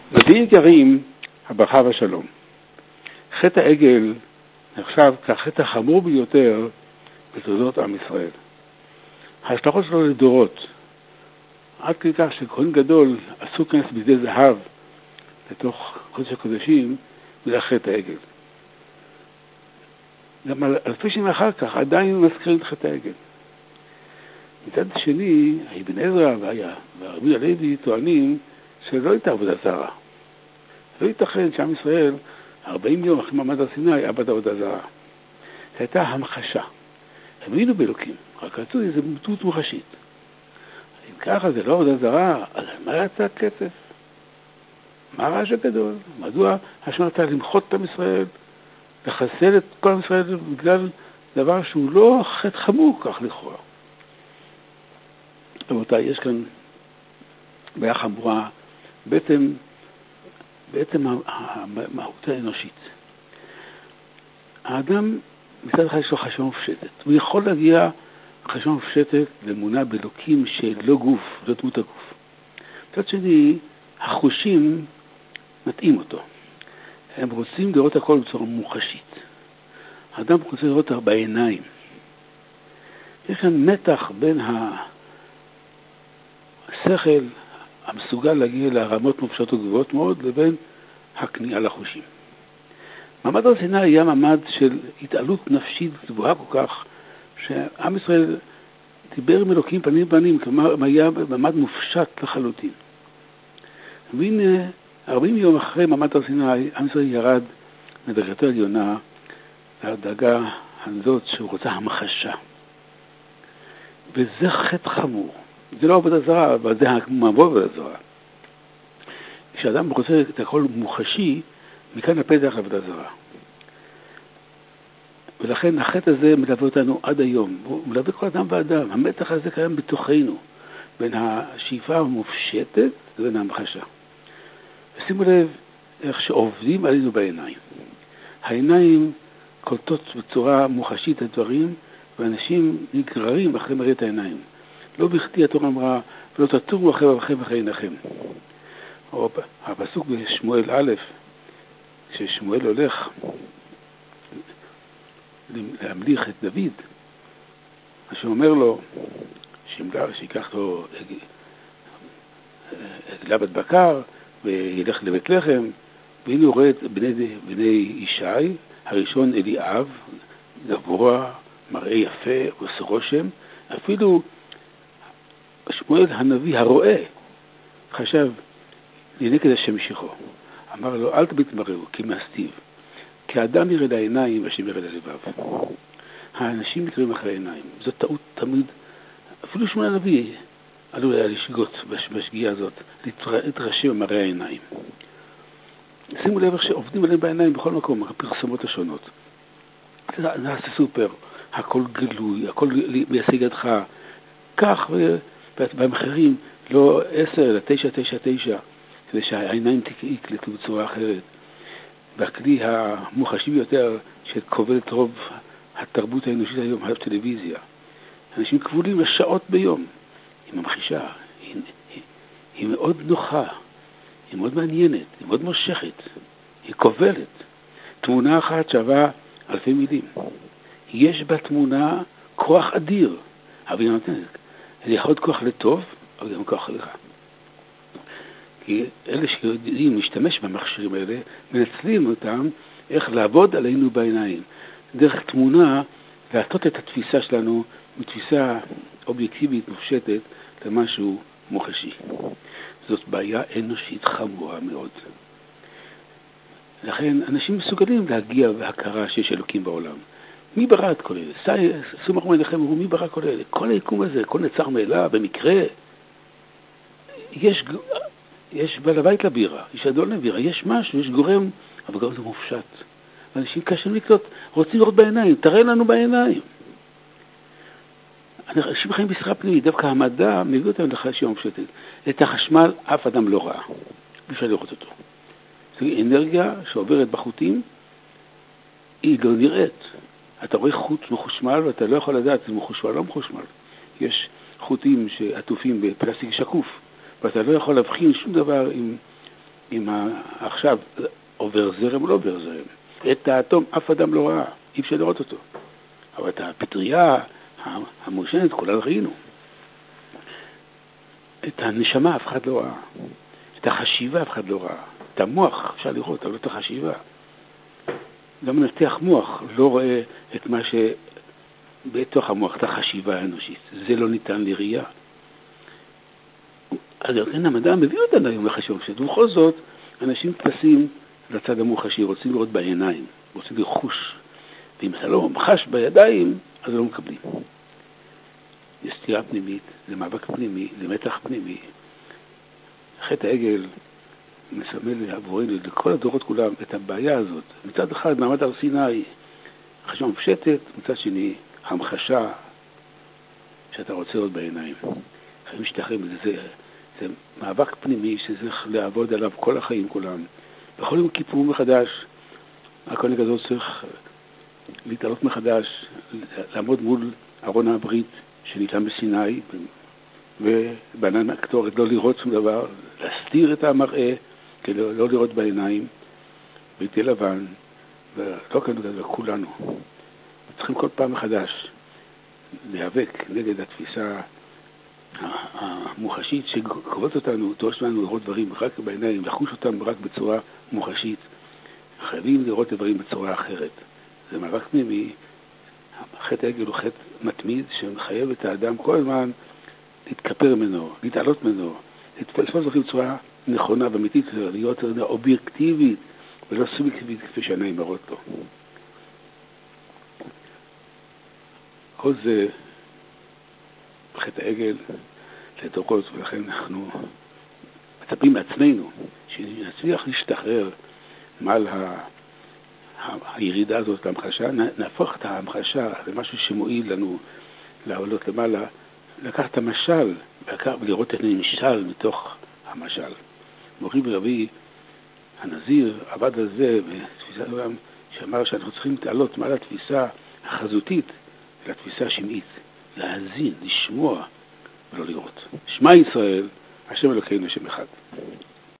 מדעים יקרים, הברכה והשלום. חטא העגל נחשב כחטא החמור ביותר בתולדות עם ישראל. ההשלכות שלו לדורות, עד כדי כך שכהן גדול עשו כנס בידי זהב לתוך קודש הקודשים בגלל חטא העגל. גם אלפי שנים אחר כך עדיין מזכירים את חטא העגל. מצד שני, אבן עזרא והרבי הלוי טוענים שלא הייתה עבודה זרה. לא ייתכן שעם ישראל 40 יום אחרי מעמד הר סיני עבד עבודה זרה. זו הייתה המחשה. הם היינו באלוקים, רק רצו איזו דמות מוחשית. אם ככה זה לא עבודה זרה, אז מה יצא קצף? מה הרעש הגדול? מדוע השם רצה למחות את עם ישראל, לחסל את כל עם ישראל בגלל דבר שהוא לא חטא חמור כך לכאורה? רבותיי, יש כאן בעיה חמורה, בעצם המהות האנושית. האדם מצד אחד יש לו חשיבה מופשטת. הוא יכול להגיע חשיבה מופשטת לאמונה באלוקים שלא גוף, לא דמות הגוף. מצד שני, החושים מתאים אותו. הם רוצים לראות הכל בצורה מוחשית. האדם רוצה לראות בעיניים. יש כאן מתח בין השכל המסוגל להגיע לרמות מופשטות גבוהות מאוד לבין הכניעה לחושים. מעמד הר סיני היה מעמד של התעלות נפשית גבוהה כל כך, שעם ישראל דיבר עם אלוקים פנים פנים, כלומר היה מעמד מופשט לחלוטין. והנה 40 יום אחרי מעמד הר סיני, עם ישראל ירד מדרגתו העליונה לדרגה הזאת שהוא רוצה המחשה. וזה חטא חמור. זה לא עבודה זרה, אבל זה מעבוד עבודה זרה. כשאדם רוצה את הכל מוחשי, מכאן הפתח עבודה זרה. ולכן החטא הזה מלווה אותנו עד היום. הוא מלווה כל אדם ואדם. המתח הזה קיים בתוכנו, בין השאיפה המופשטת לבין המחשה. ושימו לב איך שעובדים עלינו בעיניים. העיניים קולטות בצורה מוחשית את הדברים, ואנשים נגררים אחרי מראית העיניים. לא בכדי התורה אמרה, ולא תטורו אחרי עיניכם. או הפסוק בשמואל א', כששמואל הולך להמליך את דוד, מה שאומר לו, שיקח לו עגלה בת בקר, וילך לבית לחם, והנה הוא רואה את בני ישי, הראשון אליאב, גבוה, מראה יפה, עושה רושם, אפילו שמואל הנביא הרואה חשב לנגד השם משיחו. אמר לו, אל תתמררו, כי מסתיו. כי האדם יראה לעיניים והשם יראה ללבב. האנשים נקראים אחרי העיניים. זו טעות תמיד. אפילו שמואל הנביא עלול היה לשגות בשגיאה הזאת, להתרשם במראה העיניים. שימו לב איך שעובדים עליהם בעיניים בכל מקום, הפרסומות השונות. נעשה סופר, הכל גלוי, הכל מיישג ידך, כך במחירים, לא 10 אלא 999, כדי שהעיניים יקלטו בצורה אחרת. והכלי המוחשי ביותר שכובל את רוב התרבות האנושית היום, הטלוויזיה. אנשים כבולים לשעות ביום. היא ממחישה, היא מאוד נוחה, היא מאוד מעניינת, היא מאוד מושכת, היא כובלת. תמונה אחת שווה אלפי מילים. יש בתמונה כוח אדיר, אבל היא נותנת. זה יכול להיות כוח לטוב, אבל גם כוח לרע. כי אלה שיודעים להשתמש במכשירים האלה, מנצלים אותם איך לעבוד עלינו בעיניים. דרך תמונה, להטות את התפיסה שלנו מתפיסה אובייקטיבית מופשטת למשהו מוחשי. זאת בעיה אנושית חמורה מאוד. לכן אנשים מסוגלים להגיע בהכרה שיש אלוקים בעולם. מי ברא את כל אלה? סומך מלכם, מי ברא כל אלה? כל היקום הזה, כל נצר מאליו, במקרה. יש בעל הבית לבירה, יש אדון לבירה, יש משהו, יש גורם, אבל גם זה מופשט. אנשים קשים לקלוט, רוצים לראות בעיניים, תראה לנו בעיניים. אנשים חיים בשיחה פנימית, דווקא המדע מביא אותם לחשיבה מופשטת. את החשמל אף אדם לא ראה, אפשר לראות אותו. זו אנרגיה שעוברת בחוטים, היא לא נראית. אתה רואה חוט מחושמל ואתה לא יכול לדעת אם הוא מחושמל או לא מחושמל. יש חוטים שעטופים בפלסטיק שקוף, ואתה לא יכול להבחין שום דבר עכשיו עובר זרם או לא עובר זרם. את האטום אף אדם לא ראה, אי אפשר לראות אותו. אבל את הפטריה המושנת כולנו ראינו. את הנשמה אף אחד לא ראה. את החשיבה אף אחד לא ראה. את המוח אפשר לראות, אבל לא את החשיבה. גם מנתח מוח לא רואה את מה שבתוך המוח, את החשיבה האנושית. זה לא ניתן לראייה. אז לכן המדע מביא אותנו היום לחשוב, שבכל זאת אנשים טסים לצד המוחשי, רוצים לראות בעיניים, רוצים לחוש. ואם אתה לא חש בידיים, אז לא מקבלים. זה סתירה פנימית, זה מאבק פנימי, זה מתח פנימי. חטא העגל מסמל עבורנו לכל הדורות כולם את הבעיה הזאת. מצד אחד מעמד הר סיני, חשיבה מפשטת, מצד שני המחשה שאתה רוצה לראות בעיניים. חייבים להשתחרר מזה. זה מאבק פנימי שצריך לעבוד עליו כל החיים כולם. בכל יום כיפור מחדש, הכהן הגדול צריך להתעלות מחדש, לעמוד מול ארון הברית שניתן בסיני, ובענן הקטורת לא לראות שום דבר, להסתיר את המראה, כדי לא לראות בעיניים, ביתי לבן, ולא כאן גדול, כולנו. צריכים כל פעם מחדש להיאבק נגד התפיסה המוחשית שקובעת אותנו, תורש לנו לראות דברים רק בעיניים, לחוש אותם רק בצורה מוחשית. חייבים לראות דברים בצורה אחרת. זה מאבק פנימי. חטא העגל הוא חטא מתמיד שמחייב את האדם כל הזמן להתכפר ממנו, להתעלות ממנו, לתפוס דברים בצורה נכונה ואמיתית, להיות אובייקטיבית ולא סובייקטיבית כפי שהעיניים מראות לו. כל זה חטא העגל לדורות, ולכן אנחנו מצפים מעצמנו שנצליח להשתחרר מעל הירידה הזאת להמחשה, נהפוך את ההמחשה למשהו שמועיל לנו לעלות למעלה, לקחת את המשל ולראות את הנמשל מתוך המשל. מורי ורבי הנזיר עבד על זה בתפיסת העולם שאמר שאנחנו צריכים לעלות מעל התפיסה החזותית לתפיסה השמעית, להאזין, לשמוע ולא לראות. שמע ישראל, השם אלוקינו השם אחד.